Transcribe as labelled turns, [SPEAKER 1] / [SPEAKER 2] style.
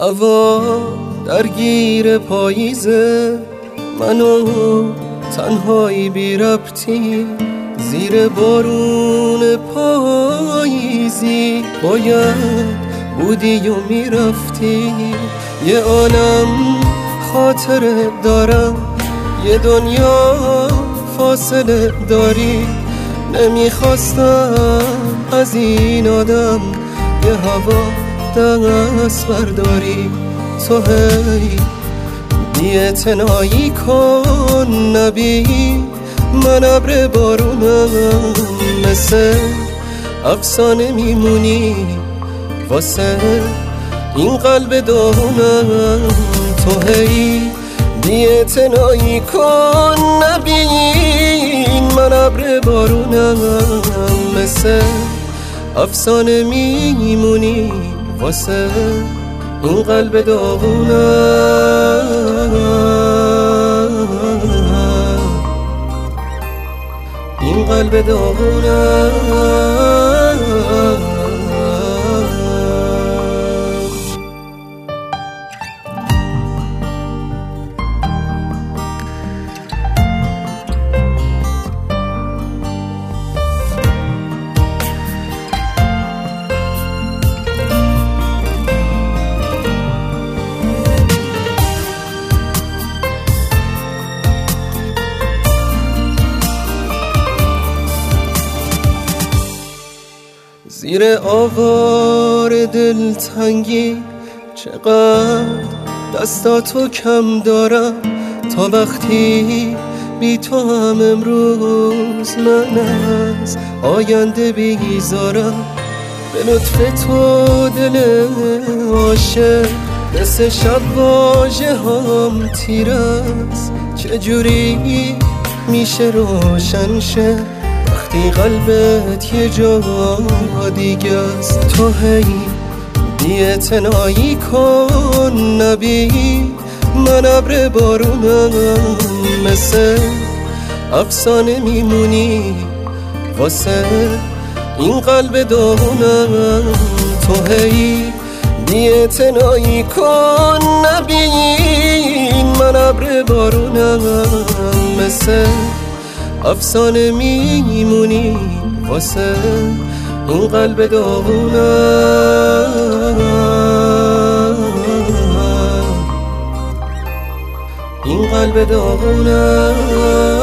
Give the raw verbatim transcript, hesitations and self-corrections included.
[SPEAKER 1] هوا درگیر پاییزه، منو تنهایی بی ربطی زیر بارون پاییزی. باید بودی و میرفتی، یه عالم خاطره دارم، یه دنیا فاصله داری. نمیخواستم از این آدم یه هوا دست برداری. تو هی بی‌اعتنایی کن نبی، من ابر بارونم، مثل افسانه میمونی واسه این قلب داغونم. تو هی بی‌اعتنایی کن نبی، من ابر بارونم، مثل افسانه میمونی واسه این قلب داغونم، این قلب داغونم. زیر آوار دلتنگی چقدر دستاتو کم دارم، تا وقتی بی تو هم امروز من از آینده بیزارم. به لطف تو دل عاشق مثل شب واژه هم تیر است، چجوری میشه روشن شه وقتی قلبت یه جا دیگه است. تو هی بی‌اعتنایی کن نبی، من ابر بارونم، مثل افسانه میمونی واسه این قلب داغونم. تو هی بی‌اعتنایی کن نبی، من ابر بارونم، مثل افسانه میمونی واسه این قلب داغونم، این قلب داغونم.